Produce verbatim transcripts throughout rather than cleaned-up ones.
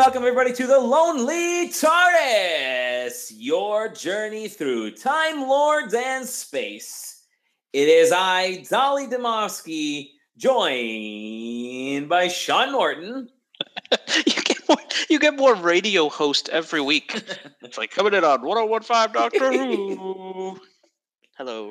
welcome everybody to the Lonely TARDIS, your journey through Time Lords and space. It is I, Dolly Demovsky, joined by Sean Norton. you get more, you get more radio host every week. It's like coming in on one oh one point five Doctor Who. Hello.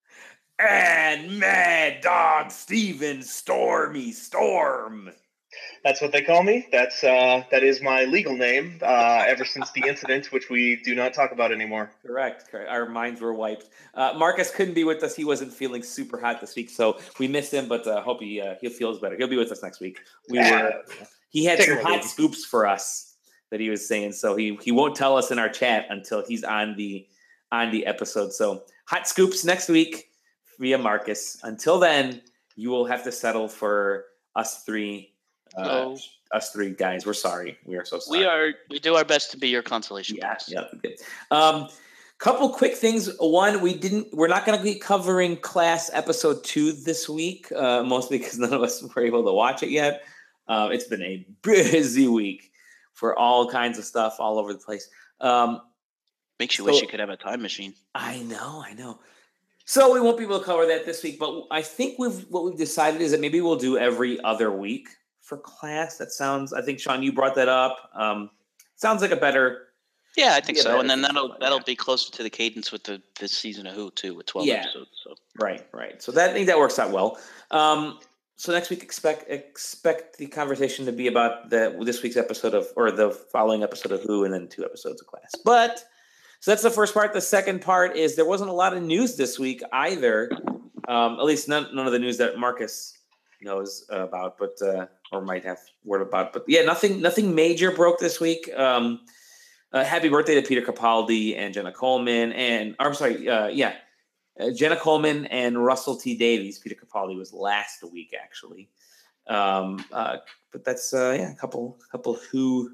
And Mad Dog Steven Stormy Storm. That's what they call me. That's uh, that is my legal name uh, ever since the incident, which we do not talk about anymore. Correct. correct. Our minds were wiped. Uh, Marcus couldn't be with us. He wasn't feeling super hot this week, so we missed him. But uh, hope he uh, he feels better. He'll be with us next week. We were. He had some hot scoops for us that he was saying, so he he won't tell us in our chat until he's on the on the episode. So hot scoops next week via Marcus. Until then, you will have to settle for us three. Uh, us three guys, we're sorry. We are so sorry. We are. We do our best to be your consolation yeah, prize. Yeah. Okay. Um, couple quick things. One, we didn't. We're not going to be covering Class episode two this week, uh, mostly because none of us were able to watch it yet. Uh, it's been a busy week for all kinds of stuff all over the place. Um, Makes you so, wish you could have a time machine. I know. I know. So we won't be able to cover that this week, but I think we've what we've decided is that maybe we'll do every other week for Class. That sounds, I think, Sean, you brought that up. Um, sounds like a better. Yeah, I think so. And then season, that'll yeah. that'll be closer to the cadence with the this season of Who too, with twelve yeah. episodes. So Right, right. So that I think that works out well. Um, so next week, expect expect the conversation to be about the this week's episode of, or the following episode of Who, and then two episodes of Class. But so that's the first part. The second part is there wasn't a lot of news this week either. Um, at least none none of the news that Marcus knows about, but uh, or might have word about. But yeah, nothing nothing major broke this week. Um, uh, happy birthday to Peter Capaldi and Jenna Coleman, and or, I'm sorry, uh, yeah, uh, Jenna Coleman and Russell T Davies. Peter Capaldi was last week actually, um, uh, but that's uh, yeah, a couple couple Who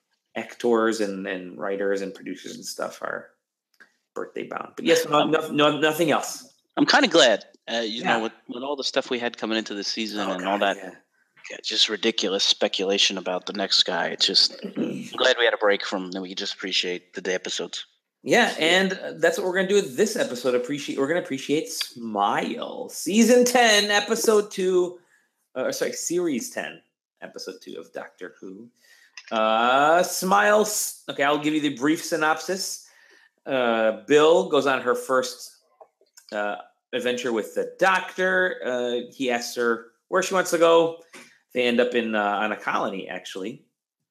actors and, and writers and producers and stuff are birthday bound. But yes, no, no, no nothing else. I'm kind of glad, uh, you Yeah. know, with, with all the stuff we had coming into the season Oh, and God, all that, yeah. yeah, just ridiculous speculation about the next guy. It's just I'm glad we had a break from that. We could just appreciate the day episodes. Yeah, and that's what we're going to do with this episode. Appreciate we're going to appreciate Smile, season ten, episode two, uh, sorry, series ten, episode two of Doctor Who. Uh, Smile. Okay, I'll give you the brief synopsis. Uh, Bill goes on her first uh, adventure with the Doctor. Uh, he asks her where she wants to go. They end up in uh, on a colony, actually.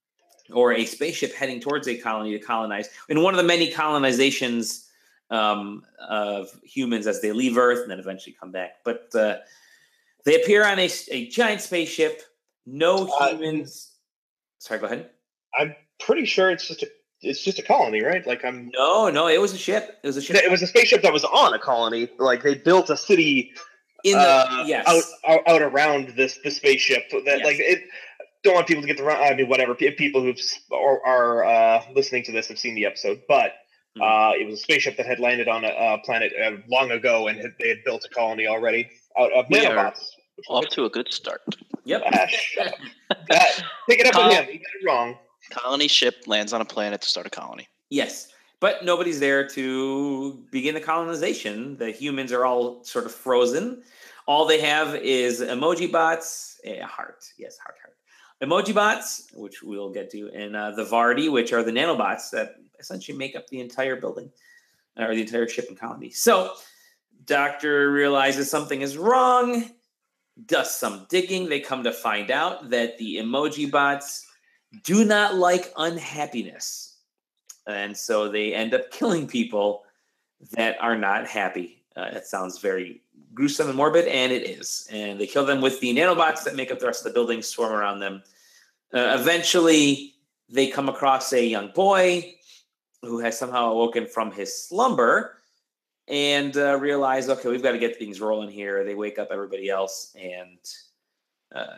Or a spaceship heading towards a colony to colonize. In one of the many colonizations um, of humans as they leave Earth and then eventually come back. But uh, they appear on a, a giant spaceship. No humans. Uh, Sorry, go ahead. I'm pretty sure it's just a it's just a colony, right? Like I'm. No, no, it was a ship. It was a ship. It was a spaceship that was on a colony. Like they built a city. In the uh, yes. out, out out around this the spaceship. That Yes. like it. Don't want people to get the wrong. I mean, whatever. People who are, are uh, listening to this have seen the episode, but mm-hmm. uh, it was a spaceship that had landed on a, a planet uh, long ago, and had, they had built a colony already out of We nanobots. Off to a good start. Yep. Ah, shut up. Uh, pick it up Col- with him. He got it wrong. Colony ship lands on a planet to start a colony. Yes, but nobody's there to begin the colonization. The humans are all sort of frozen. All they have is emoji bots, a heart. Yes, heart, heart. Emoji bots, which we'll get to, and uh, the Vardy, which are the nanobots that essentially make up the entire building, or the entire ship and colony. So, Doctor realizes something is wrong, does some digging. They come to find out that the emoji bots do not like unhappiness. And so they end up killing people that are not happy. Uh, it sounds very gruesome and morbid, and it is. And they kill them with the nanobots that make up the rest of the building, swarm around them. Uh, eventually, they come across a young boy who has somehow awoken from his slumber and uh, realize, okay, we've got to get things rolling here. They wake up everybody else and uh,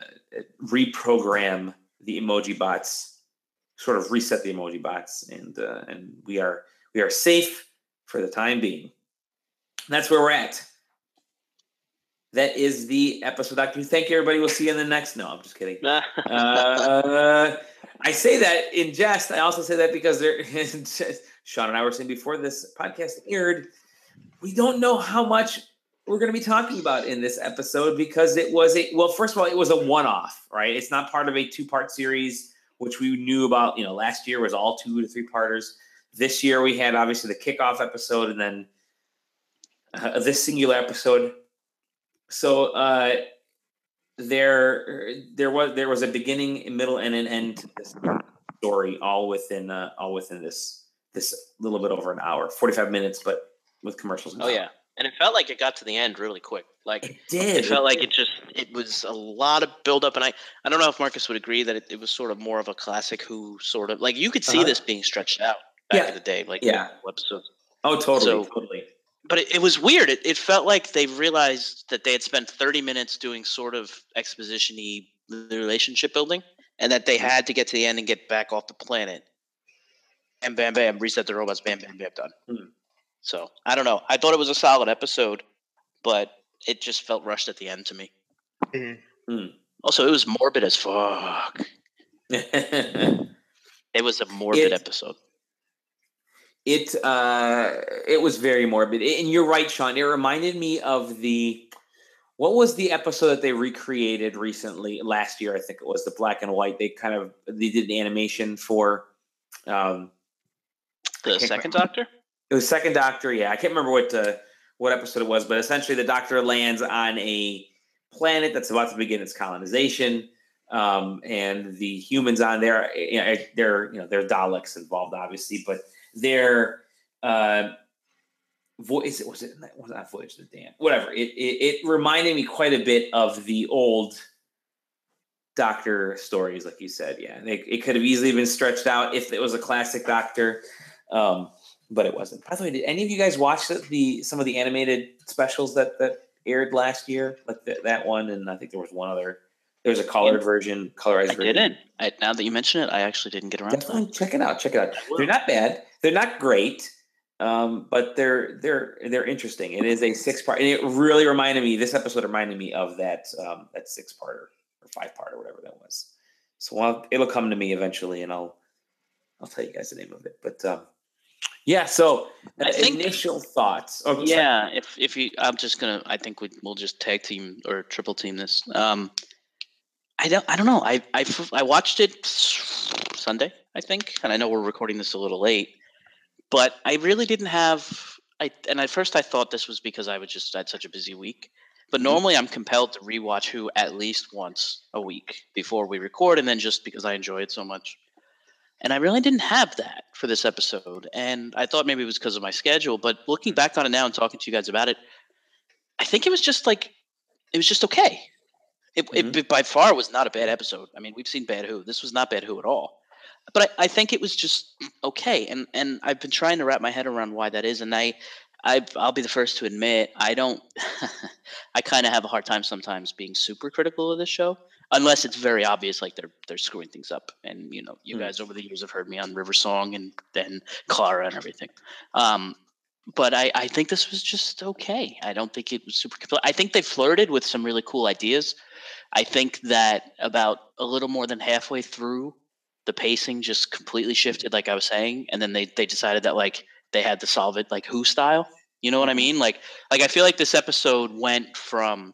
reprogram the emoji bots, sort of reset the emoji bots, and uh, and we are we are safe for the time being. And that's where we're at. That is the episode, Doctor Who. Thank you, everybody. We'll see you in the next. No, I'm just kidding. uh, I say that in jest. I also say that because there, Sean and I were saying before this podcast aired, we don't know how much we're going to be talking about in this episode because it was a well. First of all, it was a one-off, right? It's not part of a two-part series, which we knew about. You know, last year was all two to three parters. This year we had obviously the kickoff episode and then uh, this singular episode. So uh, there, there was there was a beginning, middle, and an end to this story, all within uh, all within this this little bit over an hour, forty-five minutes, but with commercials. Oh yeah, and it felt like it got to the end really quick. Like it did. It felt it like did. it just it was a lot of build up, and I I don't know if Marcus would agree that it, it was sort of more of a classic Who sort of like you could see Uh-huh. this being stretched out back Yeah. in the day, like Yeah. episodes. Oh, totally, So- totally. But it, it was weird. It, it felt like they realized that they had spent thirty minutes doing sort of exposition-y relationship building, and that they had to get to the end and get back off the planet. And bam, bam, reset the robots. Bam, bam, bam, done. Hmm. So I don't know. I thought it was a solid episode, but it just felt rushed at the end to me. Mhm. Also, it was morbid as fuck. It was a morbid It- episode. It uh, it was very morbid, and you're right, Sean. It reminded me of the what was the episode that they recreated recently last year? I think it was the black and white. They kind of they did an animation for um, The can't second remember. Doctor? it was Second Doctor. Yeah, I can't remember what uh, what episode it was, but essentially the Doctor lands on a planet that's about to begin its colonization, um, and the humans on there, you know, they're you know they're Daleks involved, obviously, but their uh, voice was it was not Voyage to the Damned, whatever. It, it it reminded me quite a bit of the old Doctor stories, like you said. Yeah, it, it could have easily been stretched out if it was a classic Doctor, um, but it wasn't. By the way, did any of you guys watch the, the some of the animated specials that that aired last year, like the, that one? And I think there was one other. There was a colored version, colorized I version. didn't. I, now that you mention it, I actually didn't get around to Definitely that. check it out. Check it out. I will. They're not bad. They're not great, um, but they're they're they're interesting. It is a six part, and it really reminded me. This episode reminded me of that um, that six parter or five part or whatever that was. So I'll, it'll come to me eventually, and I'll I'll tell you guys the name of it. But um, yeah, so uh, I think- initial thoughts. Oh, sorry. Yeah, if if you, I'm just gonna. I think we we'll just tag team or triple team this. Um, I don't. I don't know. I I I watched it Sunday, I think, and I know we're recording this a little late, but I really didn't have. I and at first I thought this was because I was just had such a busy week. But Mhm. normally I'm compelled to rewatch Who at least once a week before we record, and then just because I enjoy it so much. And I really didn't have that for this episode. And I thought maybe it was because of my schedule. But looking back on it now and talking to you guys about it, I think it was just like, it was just okay. It, Mhm. it by far was not a bad episode. I mean, we've seen Bad Who. This was not Bad Who at all. But I, I think it was just okay. And and I've been trying to wrap my head around why that is. And I, I I'll be the first to admit, I don't, I kind of have a hard time sometimes being super critical of this show. Unless it's very obvious, like they're they're screwing things up, and you know, you Hmm. guys over the years have heard me on River Song and then Clara and everything. Um, but I, I think this was just okay. I don't think it was super. compl- I think they flirted with some really cool ideas. I think that about a little more than halfway through, the pacing just completely shifted, like I was saying, and then they they decided that like they had to solve it like Who style. You know what I mean? Like like I feel like this episode went from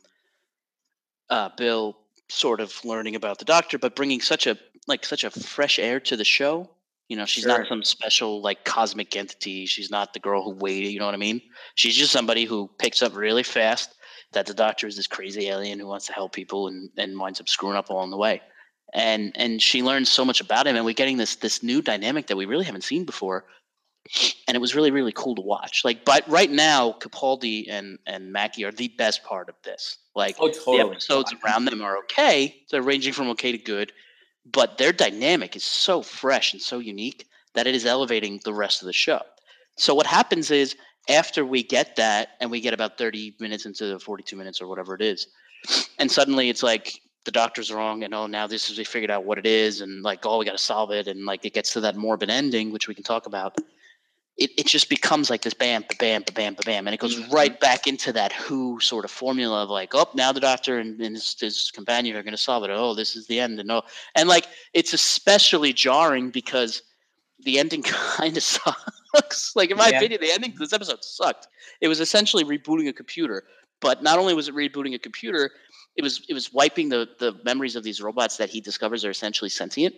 uh, Bill sort of learning about the Doctor, but bringing such a like such a fresh air to the show. You know, she's Sure. not some special like cosmic entity. She's not the girl who waited. You know what I mean? She's just somebody who picks up really fast that the Doctor is this crazy alien who wants to help people and, and winds up screwing up along the way. And and she learns so much about him, and we're getting this this new dynamic that we really haven't seen before. And it was really, really cool to watch. Like, but right now, Capaldi and and Mackie are the best part of this. Like, Oh, the totally. episodes around them are okay. They're ranging from okay to good, but their dynamic is so fresh and so unique that it is elevating the rest of the show. So what happens is after we get that, and we get about thirty minutes into the forty-two minutes or whatever it is, and suddenly it's like the Doctor's wrong, and oh, now this is we figured out what it is, and like oh, we got to solve it, and like it gets to that morbid ending, which we can talk about. it, it just becomes like this bam, ba-bam, ba-bam, ba-bam. And it goes mm-hmm. right back into that Who sort of formula of like, oh, now the doctor and, and his, his companion are going to solve it. Oh, this is the end. And, oh. and like, it's especially jarring because the ending kind of sucks. Like, in my yeah. opinion, the ending to this episode sucked. It was essentially rebooting a computer. But not only was it rebooting a computer, it was it was wiping the, the memories of these robots that he discovers are essentially sentient.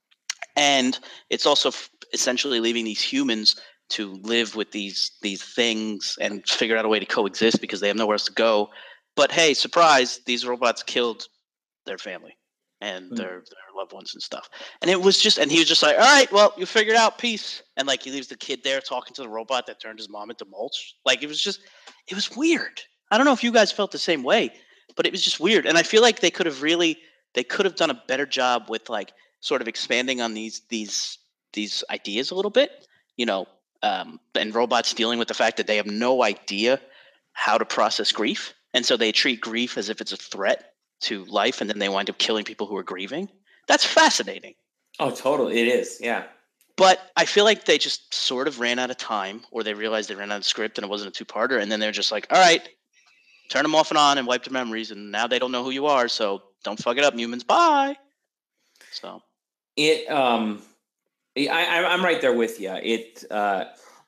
And it's also f- essentially leaving these humans to live with these these things and figure out a way to coexist because they have nowhere else to go. But hey, surprise, these robots killed their family and mm. their, their loved ones and stuff. And it was just, and he was just like, all right, well, you figured out, peace. And like he leaves the kid there talking to the robot that turned his mom into mulch. Like it was just, it was weird. I don't know if you guys felt the same way, but it was just weird. And I feel like they could have really, they could have done a better job with like sort of expanding on these, these, these ideas a little bit, you know, um, and robots dealing with the fact that they have no idea how to process grief. And so they treat grief as if it's a threat to life. And then they wind up killing people who are grieving. That's fascinating. Oh, totally. It is. Yeah. But I feel like they just sort of ran out of time, or they realized they ran out of script and it wasn't a two-parter. And then they're just like, all right, turn them off and on and wipe their memories. And now they don't know who you are. So don't fuck it up, humans. Bye. So it, um, I, I'm right there with you. It, uh,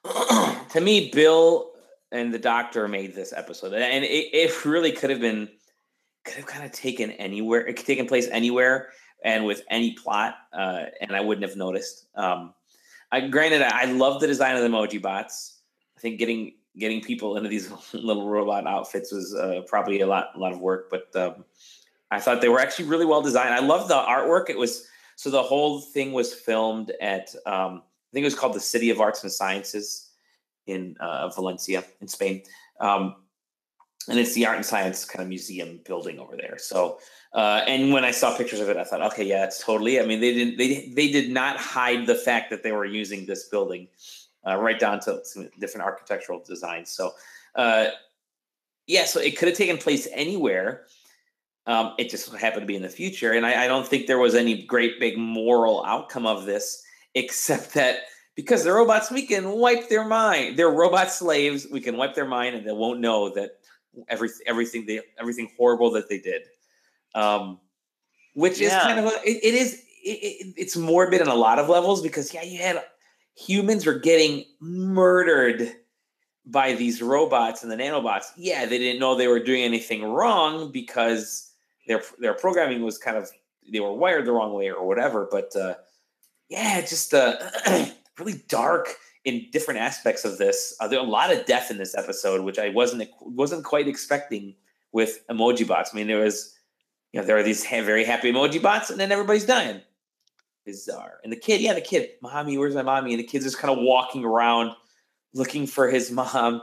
to me, Bill and the doctor made this episode, and it, it really could have been, could have kind of taken anywhere, it could taken place anywhere and with any plot, uh, and I wouldn't have noticed. Um, I granted, I love the design of the emoji bots. I think getting getting people into these little robot outfits was uh, probably a lot, a lot of work, but um, I thought they were actually really well designed. I love the artwork. It was. So the whole thing was filmed at, um, I think it was called the City of Arts and Sciences in uh, Valencia in Spain. Um, and it's the Art and Science kind of museum building over there. So, uh, and when I saw pictures of it, I thought, okay, yeah, it's totally, I mean, they didn't, they, they did not hide the fact that they were using this building uh, right down to some different architectural designs. So, uh, yeah, so it could have taken place anywhere. Um, it just happened to be in the future. And I, I don't think there was any great big moral outcome of this, except that because the robots, we can wipe their mind. They're robot slaves. We can wipe their mind and they won't know that every, everything they, everything horrible that they did. Um, which yeah. is kind of, a, it, it is, it, it, it's morbid on a lot of levels because yeah, you had humans were getting murdered by these robots and the nanobots. Yeah, they didn't know they were doing anything wrong because their their programming was kind of, they were wired the wrong way or whatever. But uh, yeah, just uh, really dark in different aspects of this. Uh, there are a lot of death in this episode, which I wasn't wasn't quite expecting with emoji bots. I mean, there was, you know, there are these ha- very happy emoji bots, and then everybody's dying. Bizarre. And the kid, yeah, the kid, mommy, where's my mommy? And the kid's just kind of walking around looking for his mom.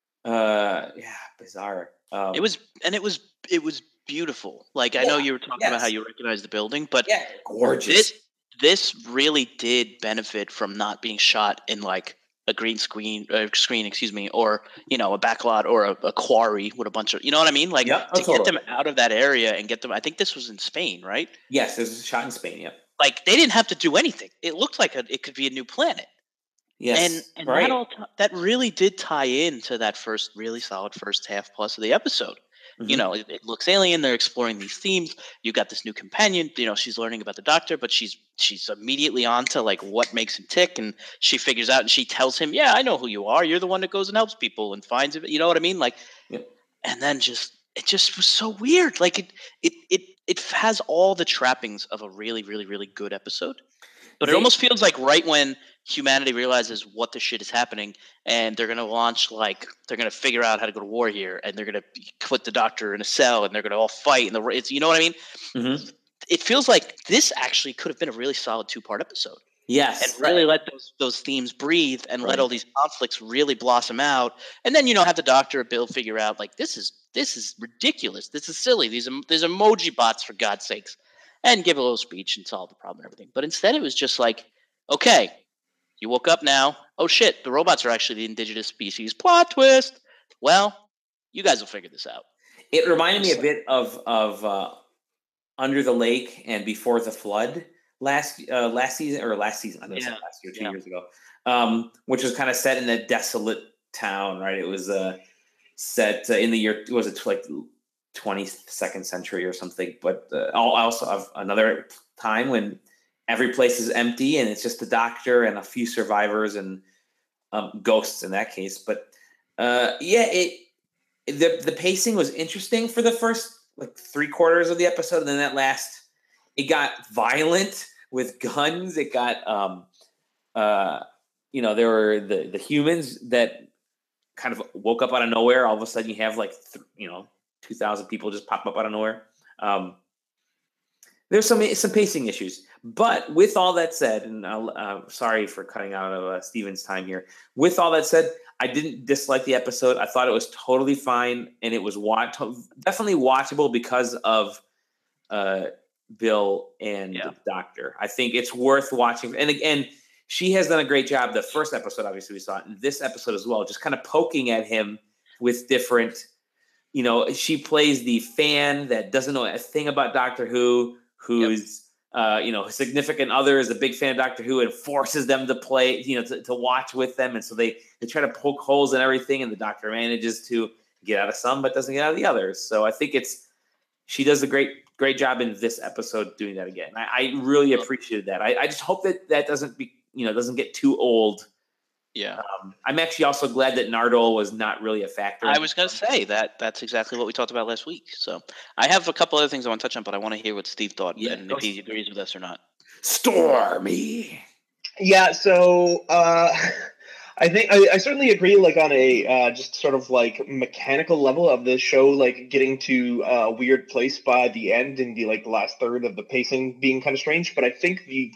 Uh, yeah, bizarre. Um, it was, and it was, it was beautiful. Like yeah, I know you were talking yes. about how you recognize the building, but yeah, gorgeous. This, this really did benefit from not being shot in like a green screen, uh, screen, excuse me, or you know, a backlot or a, a quarry with a bunch of, you know what I mean? Like yep, to totally. get them out of that area and get them. I think this was in Spain, right? Yes, this was shot in Spain. Yeah. Like they didn't have to do anything. It looked like a, it could be a new planet. Yes, and and right. that all t- that really did tie into that first really solid first half plus of the episode. Mm-hmm. You know, it, it looks alien. They're exploring these themes. You got this new companion. You know, she's learning about the doctor, but she's she's immediately on to like what makes him tick, and she figures out and she tells him, "Yeah, I know who you are. You're the one that goes and helps people and finds it." You know what I mean? Like, yep. And then just it just was so weird. Like it it it it has all the trappings of a really really really good episode. But it almost feels like right when humanity realizes what the shit is happening and they're going to launch, like, they're going to figure out how to go to war here and they're going to put the doctor in a cell and they're going to all fight. And the it's, you know what I mean? Mm-hmm. It feels like this actually could have been a really solid two-part episode. Yes. And really right. let those, those themes breathe and right. let all these conflicts really blossom out. And then, you know, have the doctor or Bill figure out, like, this is this is ridiculous. This is silly. These There's emoji bots, for God's sakes. And give a little speech and solve the problem and everything. But instead it was just like, okay, you woke up now. Oh, shit, the robots are actually the indigenous species. Plot twist. Well, you guys will figure this out. It reminded me a bit of of uh, Under the Lake and Before the Flood last uh, last season, or last season, I know yeah. last year, two yeah. years ago. um, which was kind of set in a desolate town, right? It was uh, set uh, in the year, was it like twenty-second century or something? But uh, also of another time when every place is empty and it's just the doctor and a few survivors and um, ghosts in that case. But uh, yeah, it the the pacing was interesting for the first like three quarters of the episode, and then that last, it got violent with guns. It got um, uh, you know, there were the the humans that kind of woke up out of nowhere. All of a sudden, you have like th- you know two thousand people just pop up out of nowhere. Um, there's some some pacing issues, but with all that said, and I'll, uh, sorry for cutting out of uh, Steven's time here. With all that said, I didn't dislike the episode. I thought it was totally fine, and it was watch- definitely watchable because of uh, Bill and Yeah. the Doctor. I think it's worth watching. And again, she has done a great job. The first episode, obviously, we saw it, and this episode as well, just kind of poking at him with different, you know, she plays the fan that doesn't know a thing about Doctor Who, who's, yep. uh, you know, significant other is a big fan of Doctor Who and forces them to play, you know, to, to watch with them. And so they, they try to poke holes in everything, and the Doctor manages to get out of some, but doesn't get out of the others. So I think it's, she does a great, great job in this episode doing that again. I, I really appreciated that. I, I just hope that that doesn't be, you know, doesn't get too old. Yeah. Um, I'm actually also glad that Nardole was not really a factor. I was going to say that that's exactly what we talked about last week. So I have a couple other things I want to touch on, but I want to hear what Steve thought yeah, and if he agrees with us or not. Stormy. Yeah. So uh, I think I, I certainly agree, like on a uh, just sort of like mechanical level of the show, like getting to a weird place by the end and the like the last third of the pacing being kind of strange. But I think the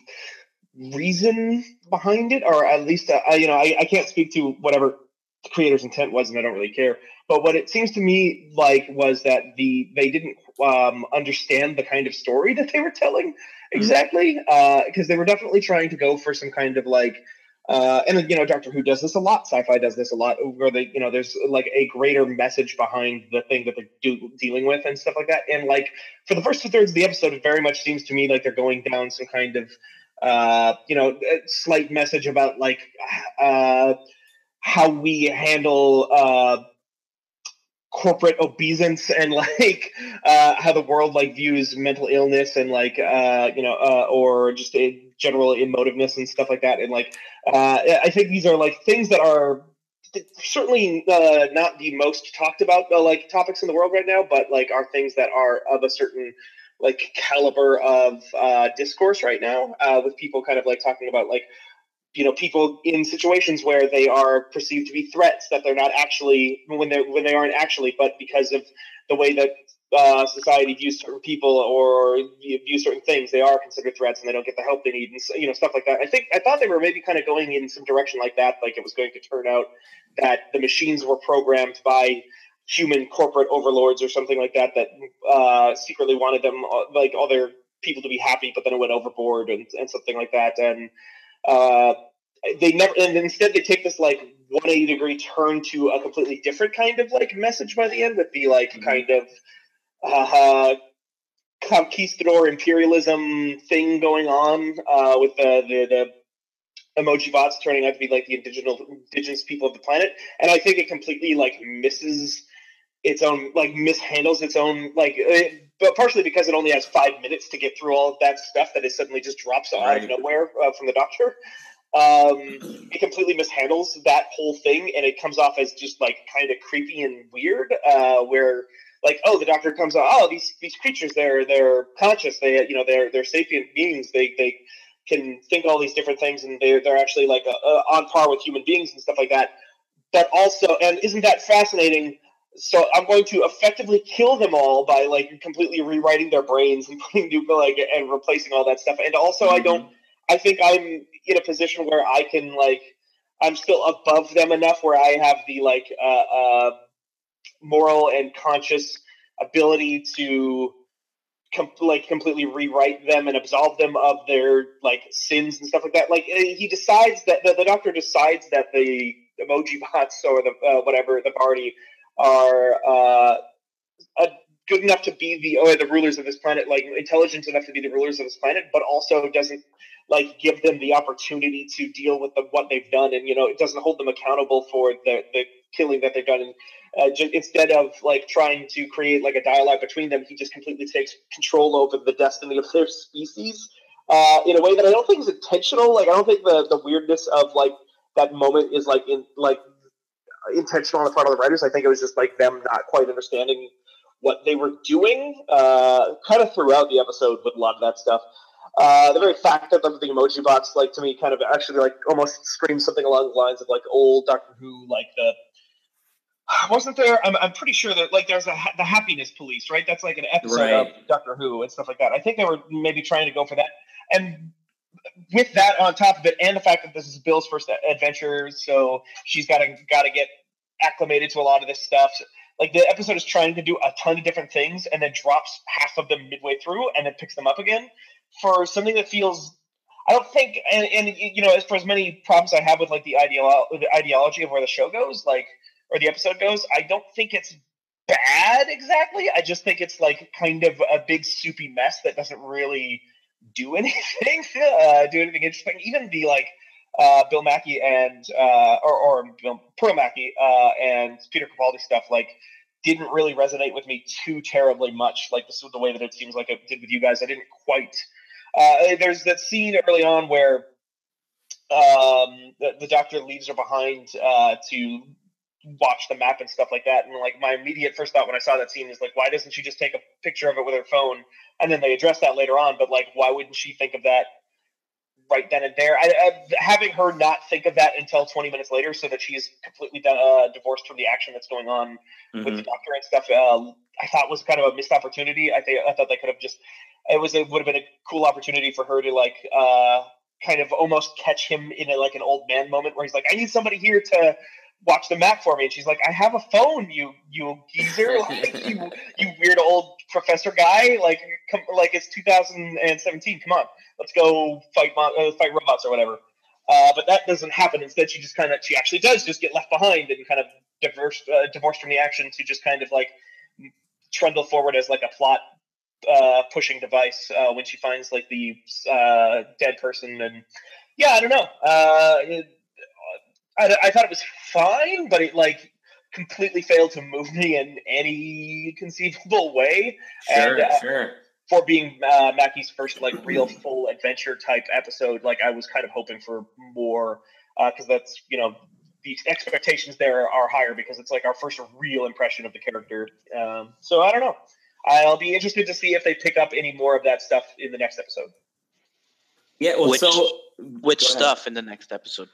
reason behind it, or at least uh, I, you know, I, I can't speak to whatever the creator's intent was, and I don't really care. But what it seems to me like was that the they didn't um, understand the kind of story that they were telling exactly, because uh, they were definitely trying to go for some kind of like, uh, and you know, Doctor Who does this a lot, sci-fi does this a lot, where they, you know, there's like a greater message behind the thing that they're do- dealing with and stuff like that. And like for the first two thirds of the episode, it very much seems to me like they're going down some kind of Uh, you know, a slight message about like uh, how we handle uh, corporate obeisance and like uh, how the world like views mental illness and like uh, you know, uh, or just a general emotiveness and stuff like that. And like uh, I think these are like things that are certainly uh, not the most talked about uh, like topics in the world right now, but like are things that are of a certain like caliber of uh, discourse right now, uh, with people kind of like talking about like, you know, people in situations where they are perceived to be threats that they're not actually, when they when they aren't actually, but because of the way that uh, society views certain people or views certain things, they are considered threats and they don't get the help they need, and you know, stuff like that. I think I thought they were maybe kind of going in some direction like that, like it was going to turn out that the machines were programmed by human corporate overlords or something like that that uh, secretly wanted them like all their people to be happy, but then it went overboard and, and something like that. And uh, they never, and instead they take this like one hundred eighty degree turn to a completely different kind of like message by the end, with the like mm-hmm. kind of uh, conquistador imperialism thing going on uh, with the, the the emoji bots turning out to be like the indigenous indigenous people of the planet. And I think it completely like misses its own, like mishandles its own, like, it, but partially because it only has five minutes to get through all of that stuff that it suddenly just drops out right. of nowhere uh, from the Doctor. Um, it completely mishandles that whole thing, and it comes off as just like kind of creepy and weird. Uh, where like, oh, the Doctor comes out, oh, these these creatures, they're they're conscious, they you know they're they're sapient beings, they they can think all these different things, and they're they're actually like uh, uh, on par with human beings and stuff like that. But also, and isn't that fascinating? So I'm going to effectively kill them all by like completely rewriting their brains and putting new like and replacing all that stuff. And also, mm-hmm. I don't. I think I'm in a position where I can like I'm still above them enough where I have the like uh, uh, moral and conscious ability to com- like completely rewrite them and absolve them of their like sins and stuff like that. Like he decides that the, the Doctor decides that the emoji bots or the uh, whatever the party are uh, uh, good enough to be the or the rulers of this planet, like intelligent enough to be the rulers of this planet, but also doesn't like give them the opportunity to deal with the, what they've done, and you know it doesn't hold them accountable for the the killing that they've done. And uh, just, instead of like trying to create like a dialogue between them, he just completely takes control over the destiny of their species uh, in a way that I don't think is intentional. Like I don't think the the weirdness of like that moment is like in like intentional on the part of the writers. I think it was just like them not quite understanding what they were doing, uh, kind of throughout the episode with a lot of that stuff. Uh, the very fact of the, the emoji box, like to me, kind of actually like almost screams something along the lines of like old Doctor Who, like the wasn't there? I'm, I'm pretty sure that like there's a the Happiness Police, right? That's like an episode Right. of Doctor Who and stuff like that. I think they were maybe trying to go for that, and with that on top of it, and the fact that this is Bill's first adventure, so she's got to got to get acclimated to a lot of this stuff. Like the episode is trying to do a ton of different things, and then drops half of them midway through, and then picks them up again for something that feels. I don't think, and, and you know, as for as many problems I have with like the ideolo- the ideology of where the show goes, like or the episode goes, I don't think it's bad exactly. I just think it's like kind of a big soupy mess that doesn't really do anything, uh, do anything interesting. Even the like uh, Bill Mackey and uh, or, or Bill Pearl Mackey uh, and Peter Capaldi stuff like didn't really resonate with me too terribly much. Like this was the way that it seems like it did with you guys. I didn't quite. Uh, there's that scene early on where um, the, the Doctor leaves her behind uh, to watch the map and stuff like that. And like my immediate first thought when I saw that scene is like, why doesn't she just take a picture of it with her phone? And then they address that later on. But like, why wouldn't she think of that right then and there? I, I, having her not think of that until twenty minutes later, so that she's completely done, uh, divorced from the action that's going on mm-hmm. with the Doctor and stuff, uh, I thought was kind of a missed opportunity. I think I thought they could have just. It was it would have been a cool opportunity for her to like uh, kind of almost catch him in a, like an old man moment where he's like, I need somebody here to watch the map for me, and she's like, I have a phone, you you geezer, like, you you weird old professor guy, like come, like it's two thousand seventeen, come on, let's go fight uh, fight robots or whatever. Uh, but that doesn't happen. Instead, she just kind of she actually does just get left behind and kind of divorced uh, divorced from the action to just kind of like trundle forward as like a plot uh, pushing device uh, when she finds like the uh, dead person. And yeah, I don't know. Uh, it, I, I thought it was fine, but it like completely failed to move me in any conceivable way. Sure, and, uh, sure. For being uh, Mackey's first like real full adventure type episode, like I was kind of hoping for more because uh, that's you know the expectations there are higher because it's like our first real impression of the character. Um, so I don't know. I'll be interested to see if they pick up any more of that stuff in the next episode. Yeah, well, which, so which stuff in the next episode?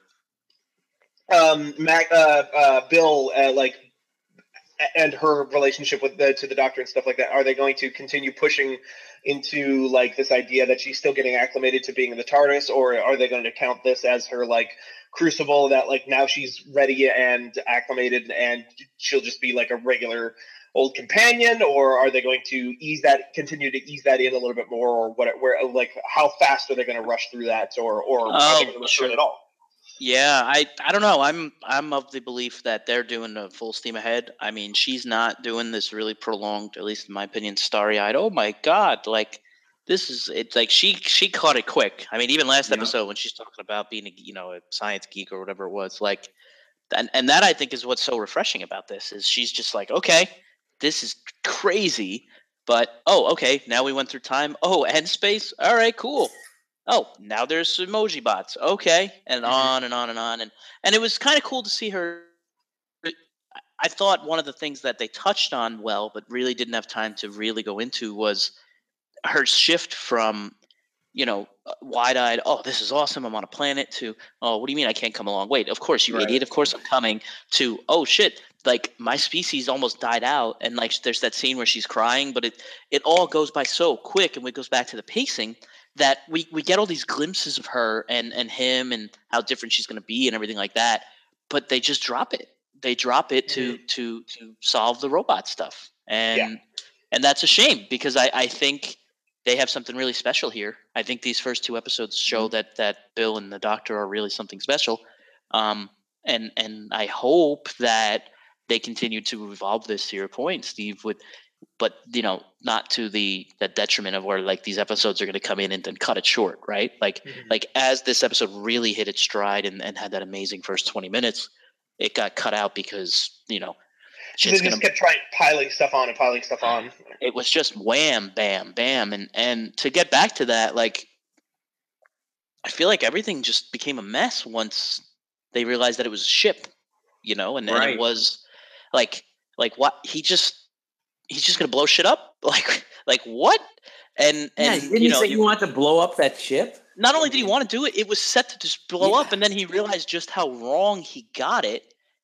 Um, Mac, uh, uh, Bill, uh, like, and her relationship with the to the Doctor and stuff like that. Are they going to continue pushing into like this idea that she's still getting acclimated to being in the TARDIS, or are they going to count this as her like crucible that like now she's ready and acclimated and she'll just be like a regular old companion, or are they going to ease that, continue to ease that in a little bit more, or what? Where like how fast are they going to rush through that, or or oh, are they going to rush sure. through it at all? Yeah, I I don't know. I'm I'm of the belief that they're doing a full steam ahead. I mean, she's not doing this really prolonged, at least in my opinion, starry-eyed. Oh my God, like this is it's like she she caught it quick. I mean, even last yeah. episode when she's talking about being a you know a science geek or whatever it was, like, and and that I think is what's so refreshing about this is she's just like, okay, this is crazy, but oh okay, now we went through time. Oh, and space. All right, cool. Oh, now there's emoji bots. Okay. And mm-hmm. on and on and on. And and it was kind of cool to see her. I thought one of the things that they touched on well, but really didn't have time to really go into was her shift from, you know, wide-eyed, oh, this is awesome, I'm on a planet, to, oh, what do you mean I can't come along? Wait, of course, you right. idiot, of course I'm coming, to, oh, shit, like my species almost died out. And like there's that scene where she's crying, but it, it all goes by so quick, and it goes back to the pacing, that we, we get all these glimpses of her and, and him and how different she's going to be and everything like that, but they just drop it. They drop it to mm-hmm. to to solve the robot stuff, and yeah. and that's a shame because I, I think they have something really special here. I think these first two episodes show mm-hmm. that that Bill and the Doctor are really something special, um, and and I hope that they continue to evolve this. To your point, Steve, with but you know, not to the the detriment of where like these episodes are going to come in and then cut it short, right? Like Mhm. like as this episode really hit its stride and, and had that amazing first twenty minutes, it got cut out because you know So shit's they just gonna. kept trying piling stuff on and piling stuff on. It was just wham, bam, bam, and and to get back to that, like I feel like everything just became a mess once they realized that it was a ship, you know, and, and it Right. was like like what he just he's just gonna blow shit up, like like what? And Yeah, and didn't you he know say you you want to blow up that ship? not only did he want to do it, it was set to just blow Yeah. up, and then he realized just how wrong he got it,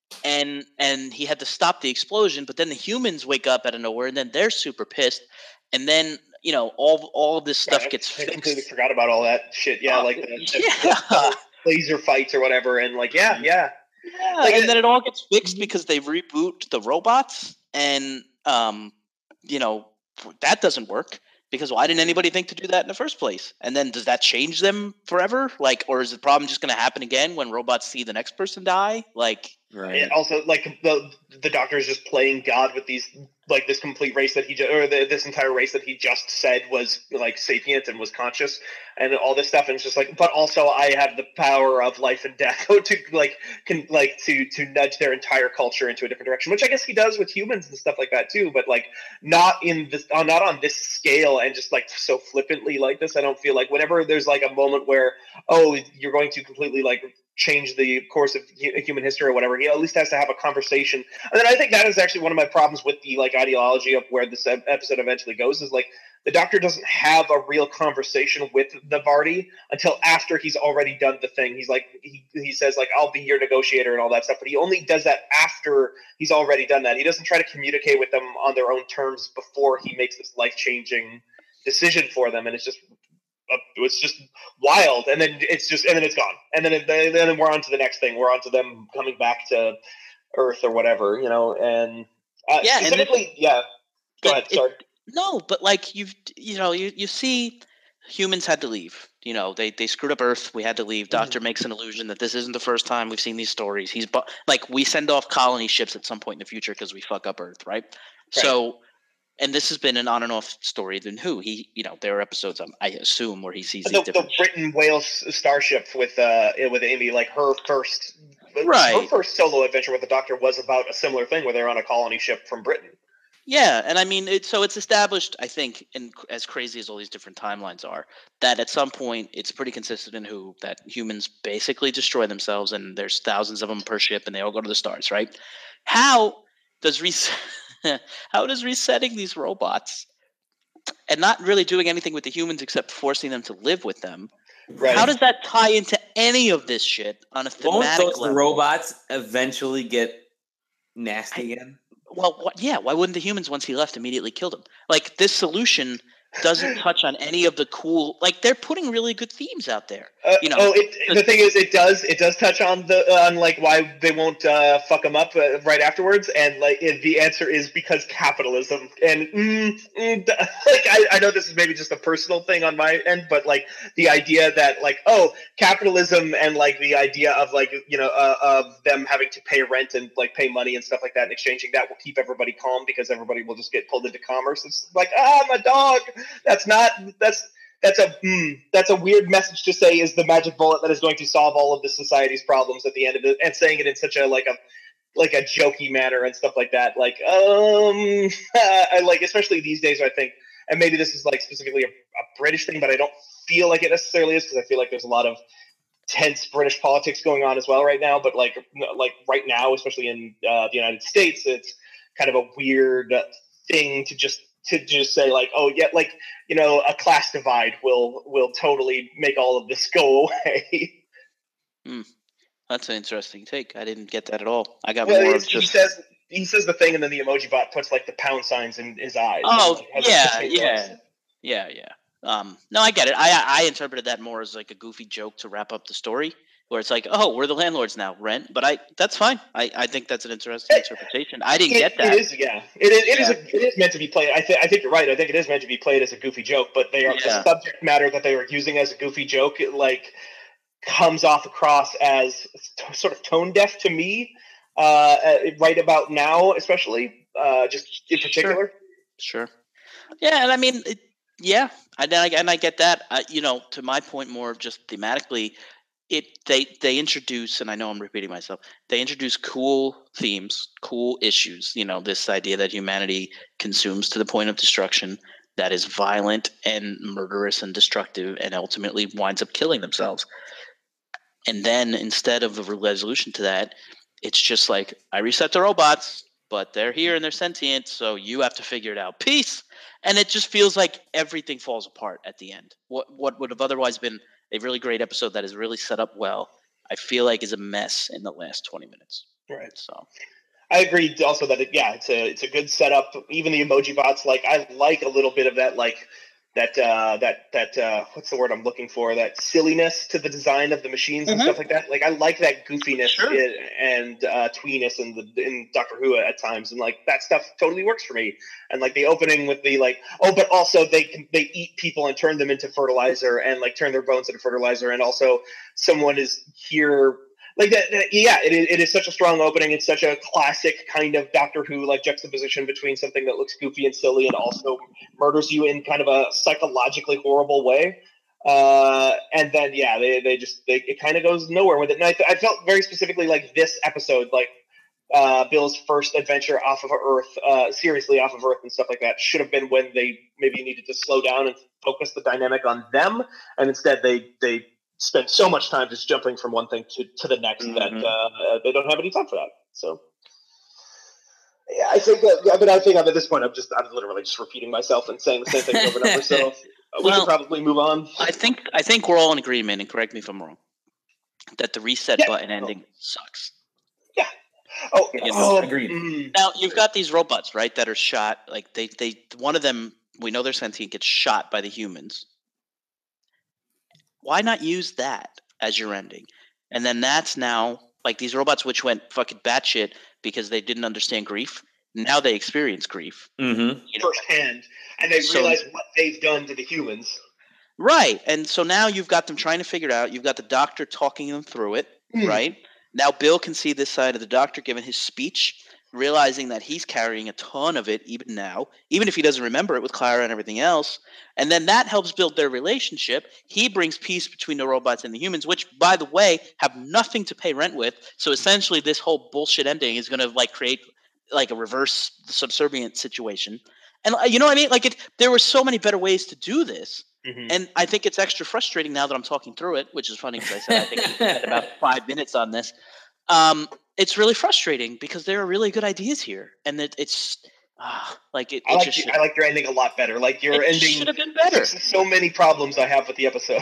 and and he had to stop the explosion. But then the humans wake up out of nowhere, and then they're super pissed, and then you know all all of this stuff Right, gets I completely fixed. forgot about all that shit. Yeah, Uh, like the, the, yeah. the laser fights or whatever, and like yeah, yeah, Yeah, like and uh, then it all gets fixed mhm. because they reboot the robots, and um, you know that doesn't work because why didn't anybody think to do that in the first place? And then does that change them forever? Like, or is the problem just going to happen again when robots see the next person die? Like, Right. And also like the the doctor is just playing God with these like this complete race that he just or the, this entire race that he just said was like sapient and was conscious and all this stuff, and it's just like, but also I have the power of life and death to like can like to to nudge their entire culture into a different direction, which I guess he does with humans and stuff like that too, but like not in this uh, not on this scale and just like so flippantly like this. I don't feel like whenever there's like a moment where oh you're going to completely like change the course of human history or whatever, he at least has to have a conversation. And then I think that is actually one of my problems with the like ideology of where this episode eventually goes is like the doctor doesn't have a real conversation with the Vardy until after he's already done the thing. He's like he, he says like I'll be your negotiator and all that stuff, but he only does that after he's already done that. He doesn't try to communicate with them on their own terms before he makes this life-changing decision for them, and it's just uh, it's just wild, and then it's just and then it's gone, and then it, then we're on to the next thing. We're on to them coming back to Earth or whatever, you know. And uh, yeah, and it, specifically, yeah. Go it, ahead. it, Sorry. no, but like you've you know you you see humans had to leave. You know they they screwed up Earth. We had to leave. Doctor Mhm. makes an illusion that this isn't the first time we've seen these stories. He's bu- like we send off colony ships at some point in the future because we fuck up Earth, right? Right. So. And this has been an on and off story. Then who he, you know, there are episodes um, I assume where he sees The, these the different. Britain Wales starship with uh with Amy, like her first her Right. first solo adventure with the Doctor was about a similar thing where they're on a colony ship from Britain. Yeah, and I mean, it, so it's established, I think, and as crazy as all these different timelines are, that at some point it's pretty consistent in Who that humans basically destroy themselves, and there's thousands of them per ship, and they all go to the stars, right? How does res- how does resetting these robots and not really doing anything with the humans except forcing them to live with them? Right. How does that tie into any of this shit on a Won't thematic those level? robots eventually get nasty I- again? Well, what, yeah. Why wouldn't the humans, once he left, immediately killed him? Like this solution doesn't touch on any of the cool. Like they're putting really good themes out there. Uh, You know, oh, it, the thing is, it does it does touch on the on like why they won't uh, fuck them up uh, right afterwards, and like it, the answer is because capitalism. And mm, mm, like I, I know this is maybe just a personal thing on my end, but like the idea that like oh capitalism and like the idea of like you know uh, of them having to pay rent and like pay money and stuff like that, and exchanging that will keep everybody calm because everybody will just get pulled into commerce. It's like ah my dog. That's not that's. That's a mm, that's a weird message to say is the magic bullet that is going to solve all of the society's problems at the end of it, and saying it in such a like a like a jokey manner and stuff like that. Like um, I like especially these days. I think, and maybe this is like specifically a, a British thing, but I don't feel like it necessarily is because I feel like there's a lot of tense British politics going on as well right now. But like like right now, especially in uh, the United States, it's kind of a weird thing to just to just say like oh yeah like you know a class divide will will totally make all of this go away. Hmm. That's an interesting take. I didn't get that at all. I got Well, more it's, of he just. says he says the thing, and then the emoji bot puts like the pound signs in his eyes. Oh and, like, has, like, yeah, the same yeah, voice. yeah, yeah. Um, no, I get it. I I interpreted that more as like a goofy joke to wrap up the story, where it's like, oh, we're the landlords now, rent. But I that's fine. I, I think that's an interesting It, interpretation. I didn't it, get it that. is yeah it, it, it Yeah. is a, it is meant to be played. I think I think you're right. I think it is meant to be played as a goofy joke, but they are Yeah. the subject matter that they are using as a goofy joke. It, like comes off across as t- sort of tone deaf to me uh, right about now, especially uh, just in particular. Sure. Sure. Yeah, and I mean, it, yeah, and I, and I get that. Uh, you know, to my point, more of just thematically, it they they introduce, and I know I'm repeating myself. They introduce cool themes, cool issues. You know, this idea that humanity consumes to the point of destruction, that is violent and murderous and destructive, and ultimately winds up killing themselves. And then instead of a resolution to that, it's just like, I reset the robots, but they're here and they're sentient, so you have to figure it out. Peace. And it just feels like everything falls apart at the end. What what would have otherwise been a really great episode that is really set up well, I feel like is a mess in the last twenty minutes. Right. So I agree also that it, yeah, it's a it's a good setup. Even the emoji bots, like I like a little bit of that, like that uh, that that uh, what's the word I'm looking for? That silliness to the design of the machines and Mhm. stuff like that. Like I like that goofiness Sure. in, and uh, tweeness in the in Doctor Who at times, and like that stuff totally works for me. And like the opening with the like, oh, but also they can they eat people and turn them into fertilizer, and like turn their bones into fertilizer, and also someone is here. Like that, that yeah, it is, it is such a strong opening. It's such a classic kind of Doctor Who like juxtaposition between something that looks goofy and silly and also murders you in kind of a psychologically horrible way. Uh, and then yeah, they, they just they, it kind of goes nowhere with it. And I, I felt very specifically like this episode, like uh, Bill's first adventure off of Earth, uh, seriously off of Earth and stuff like that, should have been when they maybe needed to slow down and focus the dynamic on them, and instead they they spend so much time just jumping from one thing to, to the next Mhm. that uh, they don't have any time for that. So, yeah, I think that, I mean, I think I'm at this point, I'm just, I'm literally just repeating myself and saying the same thing over and over. So uh, we Well, can probably move on. I think I think we're all in agreement, and correct me if I'm wrong, that the reset Yeah. button ending sucks. Yeah. Oh, Yes, oh, agreed. mm, Now you've got these robots, right, that are shot. Like they, they, one of them, we know they're sentient, gets shot by the humans. Why not use that as your ending? And then that's now like these robots, which went fucking batshit because they didn't understand grief. Now they experience grief. Mm-hmm. You know, firsthand, and they So- realize what they've done to the humans. right? And so now you've got them trying to figure it out. You've got the doctor talking them through it, Hmm. right? Now Bill can see this side of the doctor giving his speech, realizing that he's carrying a ton of it even now, even if he doesn't remember it with Clara and everything else. And then that helps build their relationship. He brings peace between the robots and the humans, which, by the way, have nothing to pay rent with. So essentially, this whole bullshit ending is going to like create like a reverse subservient situation. And uh, you know what I mean? Like it, there were so many better ways to do this. Mm-hmm. And I think it's extra frustrating now that I'm talking through it, which is funny because I said I think we spent about five minutes on this. Um, it's really frustrating because there are really good ideas here, and it, it's uh, like it, I it like just you, should, I like your ending a lot better. Like your it ending should have been better. fixes so many problems I have with the episode.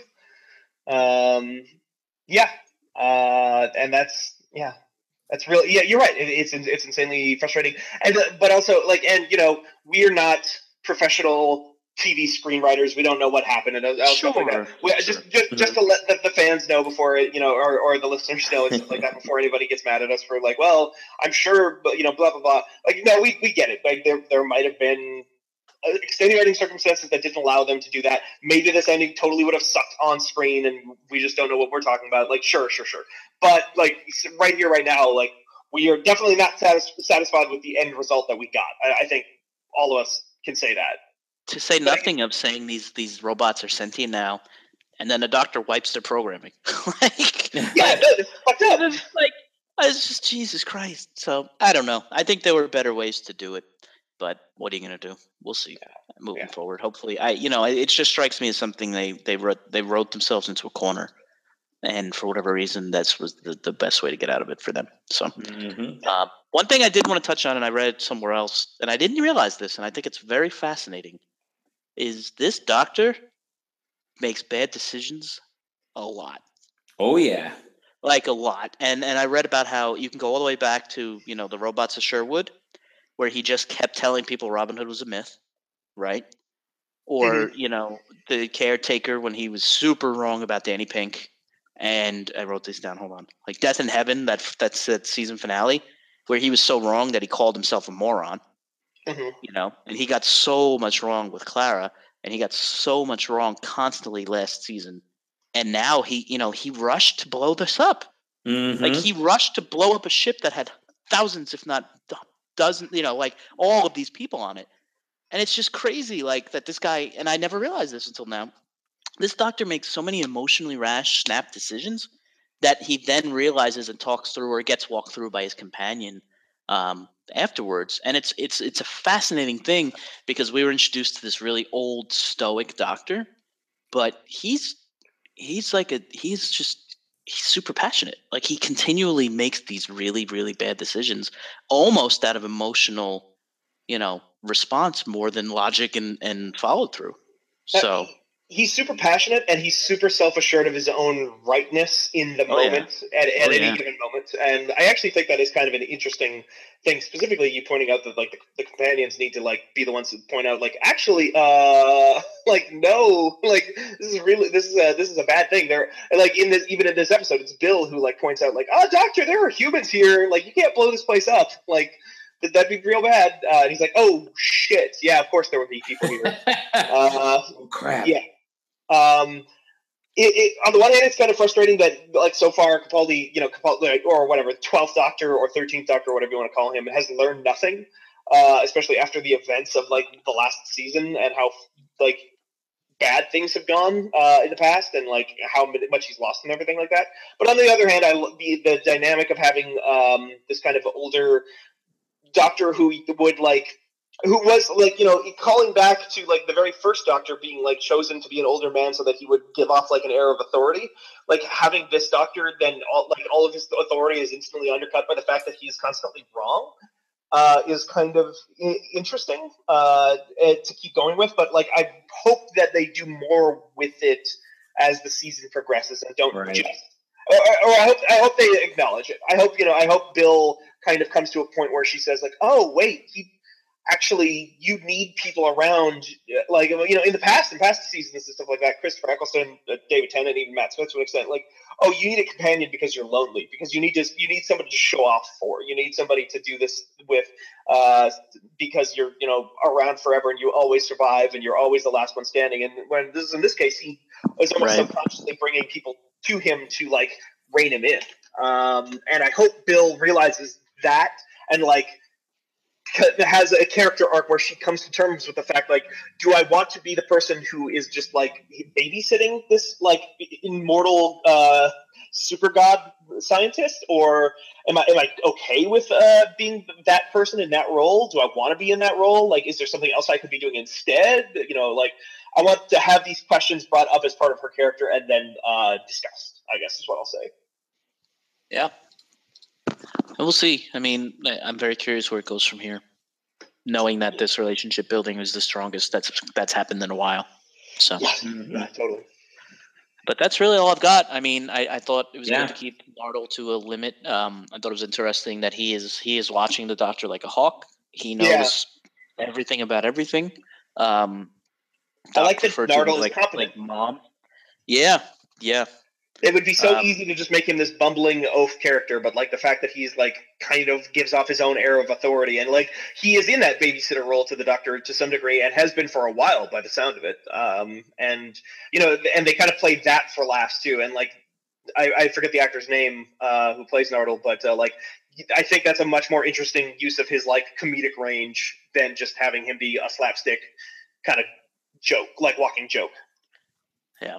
um, yeah, uh, and that's yeah, that's really yeah. You're right. It, it's it's insanely frustrating, and uh, but also like, and you know, we're not professional T V screenwriters. We don't know what happened and uh, stuff like that. Sure, We, sure. just just just to let the, the fans know before it, you know, or, or the listeners know and stuff like that before anybody gets mad at us for like, well, I'm sure, but you know, blah blah blah. Like, no, we, we get it. Like, there there might have been extenuating circumstances that didn't allow them to do that. Maybe this ending totally would have sucked on screen, and we just don't know what we're talking about. Like, sure, sure, sure. But like right here, right now, like we are definitely not satis- satisfied with the end result that we got. I, I think all of us can say that. To say But I- nothing of saying these these robots are sentient now, and then the doctor wipes their programming. like, Yeah, like, no, it's fucked up. it's like it's just Jesus Christ. So I don't know. I think there were better ways to do it, but what are you gonna do? We'll see. Moving Yeah. forward, hopefully, I you know it it just strikes me as something they they wrote they wrote themselves into a corner, and for whatever reason, that's was the, the best way to get out of it for them. So. Mm-hmm. Um, one thing I did want to touch on, and I read somewhere else, and I didn't realize this, and I think it's very fascinating, is this doctor makes bad decisions a lot, Oh yeah. like a lot. And and I read about how you can go all the way back to you know the robots of Sherwood, where he just kept telling people Robin Hood was a myth, right? Or you know the caretaker when he was super wrong about Danny Pink. And I wrote this down. Hold on, like Death in Heaven, that that's that season finale, where he was so wrong that he called himself a moron. Mhm. You know, and he got so much wrong with Clara, and he got so much wrong constantly last season. And now he, you know, he rushed to blow this up. Mm-hmm. Like he rushed to blow up a ship that had thousands, if not do- dozens, you know, like all of these people on it. And it's just crazy, like that this guy, and I never realized this until now. This doctor makes so many emotionally rash, snap decisions that he then realizes and talks through, or gets walked through by his companion um, afterwards. And it's it's it's a fascinating thing because we were introduced to this really old stoic doctor, but he's he's like a he's just he's super passionate. Like he continually makes these really really bad decisions, almost out of emotional, you know, response more than logic and and follow through. So he's super passionate and he's super self-assured of his own rightness in the Oh, yeah. moment at, at Oh, any yeah. given moment. And I actually think that is kind of an interesting thing, specifically you pointing out that like the, the companions need to like be the ones to point out like, actually, uh, like, no, like this is really, this is a, this is a bad thing. They're like in this, even in this episode, it's Bill who like points out like, oh, doctor, there are humans here. Like you can't blow this place up. Like, that'd be real bad. Uh, and he's like, oh shit. Yeah, of course there would be people here. Uh, oh, crap. Yeah. Um, it, it, on the one hand, it's kind of frustrating that, like, so far, Capaldi, you know, Capaldi, or whatever, twelfth Doctor or thirteenth Doctor, or whatever you want to call him, has learned nothing, uh, especially after the events of, like, the last season and how, like, bad things have gone uh, in the past and, like, how much he's lost and everything like that. But on the other hand, I the, the dynamic of having um, this kind of older Doctor who would, like, who was like, you know, calling back to like the very first Doctor being like chosen to be an older man so that he would give off like an air of authority. Like having this Doctor, then all, like all of his authority is instantly undercut by the fact that he is constantly wrong. Uh, is kind of I- interesting uh, to keep going with, but like I hope that they do more with it as the season progresses and don't Right. just. Or, or I hope I hope they acknowledge it. I hope you know. I hope Bill kind of comes to a point where she says like, "Oh, wait, he actually you need people around." Like you know, in the past, in past seasons and stuff like that, Christopher Eccleston, uh, David Tennant, even Matt Smith to an extent, like, oh, you need a companion because you're lonely, because you need to you need somebody to show off for. You need somebody to do this with, uh, because you're you know around forever and you always survive and you're always the last one standing. And when this is in this case, he was almost Right. subconsciously bringing people to him to like rein him in. Um, and I hope Bill realizes that and like has a character arc where she comes to terms with the fact like, do I want to be the person who is just like babysitting this like immortal uh, super god scientist, or am I am I okay with uh, being that person in that role? Do I want to be in that role? Like, is there something else I could be doing instead? You know, like I want to have these questions brought up as part of her character and then uh, discussed, I guess is what I'll say. Yeah. And we'll see. I mean, I- I'm very curious where it goes from here, knowing that this relationship building is the strongest that's that's happened in a while. So, Yes, Mhm. yeah, totally. but that's really all I've got. I mean, I, I thought it was Yeah. good to keep Nardole to a limit. Um, I thought it was interesting that he is he is watching the Doctor like a hawk. He knows everything about everything. Um, I like Doc that referred to him Nardole as is like competent. like mom. Yeah, yeah. It would be so Um, easy to just make him this bumbling oaf character, but like the fact that he's like kind of gives off his own air of authority, and like he is in that babysitter role to the Doctor to some degree, and has been for a while by the sound of it. Um, and you know, and they kind of played that for laughs too. And like, I, I forget the actor's name uh, who plays Nardole, but uh, like, I think that's a much more interesting use of his like comedic range than just having him be a slapstick kind of joke, like walking joke. Yeah.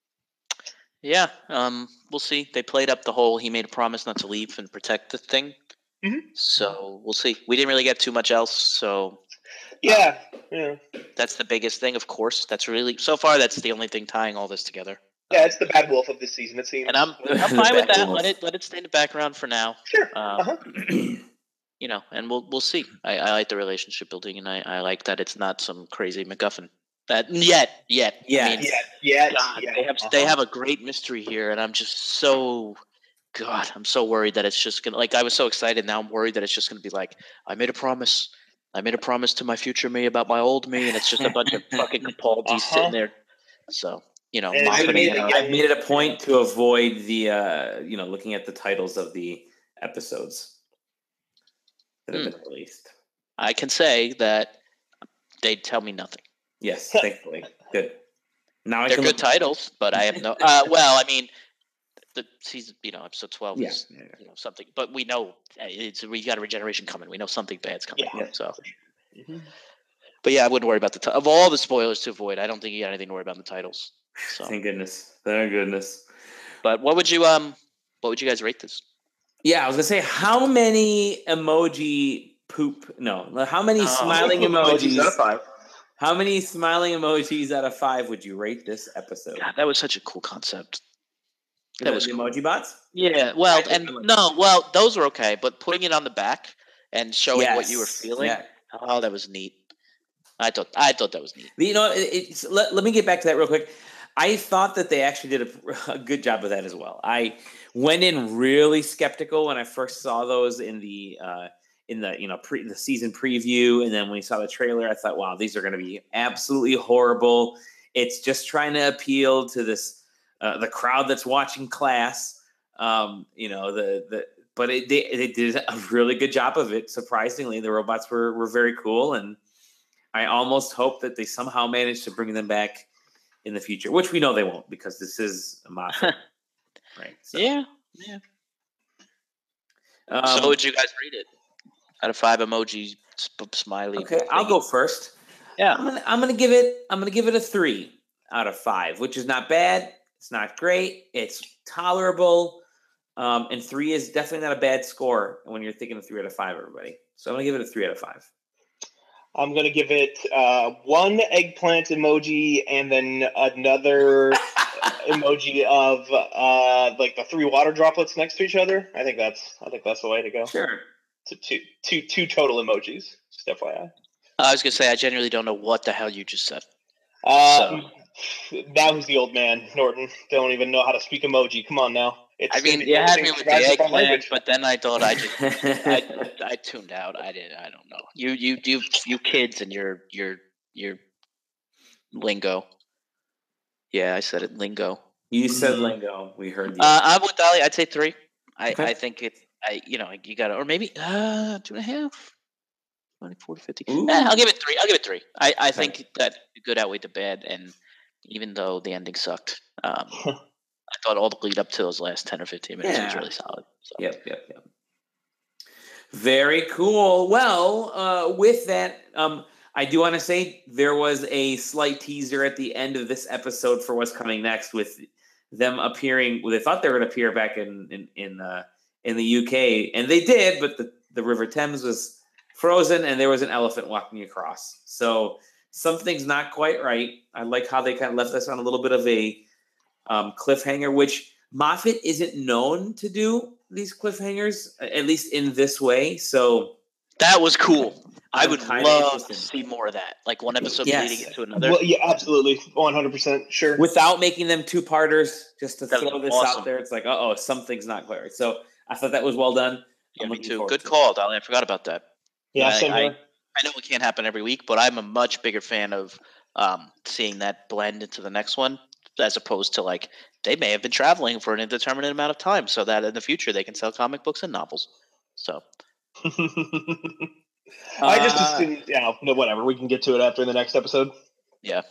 Yeah. Um, we'll see. They played up the whole he made a promise not to leave and protect the thing. Mhm. So we'll see. We didn't really get too much else. So Yeah, yeah. that's the biggest thing, of course. That's really so far. That's the only thing tying all this together. Yeah, it's the Bad Wolf of this season, it seems. And I'm I'm The fine with Bad that. Wolf. Let it let it stay in the background for now. Sure. Um, Uh-huh. You know, and we'll we'll see. I, I like the relationship building, and I, I like that it's not some crazy MacGuffin. That yet yet. Yet. I mean, Yeah, yeah, God, yeah. they have Uh-huh. they have a great mystery here, and I'm just so God. I'm so worried that it's just gonna like I was so excited. Now I'm worried that it's just gonna be like I made a promise. I made a promise to my future me about my old me, and it's just a bunch of fucking Capaldis Uh-huh. sitting there. So you know, And it's I've gonna mocking be made, the it. young- I've made it a point to avoid the, uh, you know, looking at the titles of the episodes that have Hmm. been released. I can say that they tell me nothing. Yes, thankfully. Good. Now I They're can good look- titles, but I have no. Uh, well, I mean, the season, you know, episode twelve Yeah. is you know something, but we know uh, it's we got a regeneration coming. We know something bad's coming. Yeah. So Mhm. But yeah, I wouldn't worry about the t- of all the spoilers to avoid. I don't think you got anything to worry about in the titles. So. Thank goodness. Thank goodness. But what would you um what would you guys rate this? Yeah, I was gonna say how many emoji poop no, how many Oh, smiling emojis emojis out of five. how many smiling emojis out of five would you rate this episode? God, that was such a cool concept. That That was was the cool. emoji bots? Yeah, well, I and think- no, well, those were okay, but putting it on the back and showing what you were Yes, feeling, yeah. oh, that was neat. I thought I thought that was neat. You know, it, it's, let, let me get back to that real quick. I thought that they actually did a, a good job of that as well. I went in really skeptical when I first saw those in the uh, in the you know pre the season preview, and then when we saw the trailer, I thought, wow, these are going to be absolutely horrible. It's just trying to appeal to this uh, the crowd that's watching Class. Um, you know the the but it, they they did a really good job of it. Surprisingly, the robots were were very cool, and I almost hope that they somehow manage to bring them back in the future, which we know they won't because this is a Moffat, right? So, Yeah, yeah. um, so would you guys rate it out of five emojis, sp- smiley? okay, I'll thingy? go first. Yeah, I'm gonna I'm gonna give it I'm gonna give it a three out of five, which is not bad. It's not great. It's tolerable, um, and three is definitely not a bad score when you're thinking of three out of five. Everybody, so I'm gonna give it a three out of five. I'm gonna give it uh, one eggplant emoji and then another emoji of uh, like the three water droplets next to each other. I think that's I think that's the way to go. Sure. So two two two total emojis. Just F Y I. I was gonna say I genuinely don't know what the hell you just said. Uh, Now who's the old man, Norton? Don't even know how to speak emoji. Come on now. It's I mean, it's you had everything me with the survives upon eggplant, language. but then I thought I just I, I tuned out. I did. I don't know. You you you you kids and your your your lingo. Yeah, I said it. Lingo. You said Mhm. lingo. We heard you. Uh, I'm with Dolly. I'd say three. I, Okay. I think it. I you know you got to or maybe uh two and a half. twenty-four to fifty. Ooh. Eh, I'll give it three. I'll give it three. I, I Okay. think that the good outweighed the bad, and even though the ending sucked, um, I thought all the lead up to those last ten or fifteen minutes was Yeah. really solid. So. Yep, yep, yep. Very cool. Well, uh, with that, um, I do want to say there was a slight teaser at the end of this episode for what's coming next, with them appearing. Well, they thought they were going to appear back in in in, uh, in the U K, and they did, but the, the River Thames was frozen, and there was an elephant walking across. So something's not quite right. I like how they kind of left us on a little bit of a um, cliffhanger, which Moffat isn't known to do these cliffhangers, at least in this way. So That was cool. I I'm would kinda love interested. to see more of that. Like one episode Yes. leading into another. Well, yeah, absolutely, one hundred percent sure. without making them two parters, just to That was throw this awesome. out there, it's like, uh oh, something's not quite right. So I thought that was well done. Yeah, I'm me looking too. forward Good to it. call, Dolly. I forgot about that. yeah, I- same I- here. I know it can't happen every week, but I'm a much bigger fan of um, seeing that blend into the next one, as opposed to like they may have been traveling for an indeterminate amount of time, so that in the future they can sell comic books and novels. So I just Uh, assumed, you know, no, whatever. We can get to it after the next episode. yeah,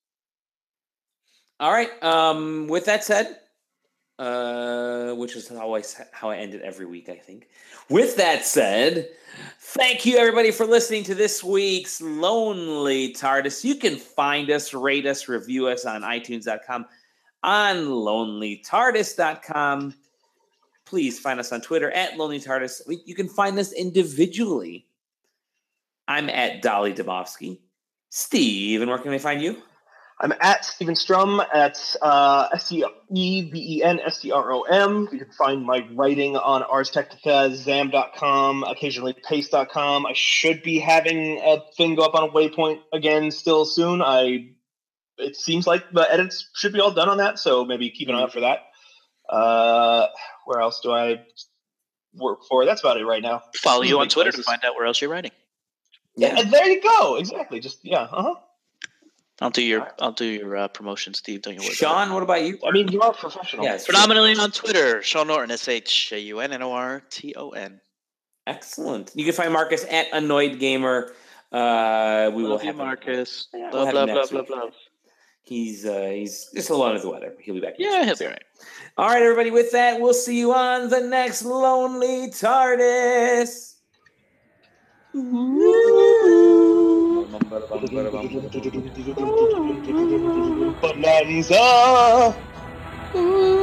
All right. Um, with that said, uh, which is always how I end it every week, I think. With that said, thank you everybody for listening to this week's Lonely TARDIS. You can find us, rate us, review us on iTunes dot com, on lonely tardis dot com. Please find us on Twitter at Lonely TARDIS. You can find us individually. I'm at Dolly Domofsky. Steve, and where can they find you? I'm at Steven Strum at uh, S T E V E N S T R O M. You can find my writing on Ars Technica, Zam dot com, occasionally Pace dot com. I should be having a thing go up on a Waypoint again still soon. I It seems like the edits should be all done on that, so maybe keep an eye out for that. Uh, where else do I work for? That's about it right now. follow you on Big Twitter to places. find out where else you're writing. Yeah, and there you go. Exactly. Just yeah. Uh huh. I'll do your I'll do your uh, promotion, Steve. Don't you worry. about it. Sean, what about you? I mean, you are professional. Yes. Predominantly on Twitter, Sean Norton, S H A U N N O R T O N. Excellent. You can find Marcus at Annoyed Gamer. Uh, we will Love you, have him- Marcus. Yeah, we'll Love, have love, him love, next love, week. love. He's uh, he's just a little under the weather. He'll be back. next Yeah, week. he'll be all right. All right, everybody. With that, we'll see you on the next Lonely TARDIS. bum, bada bum, bada bum. Bonanza. Ooh.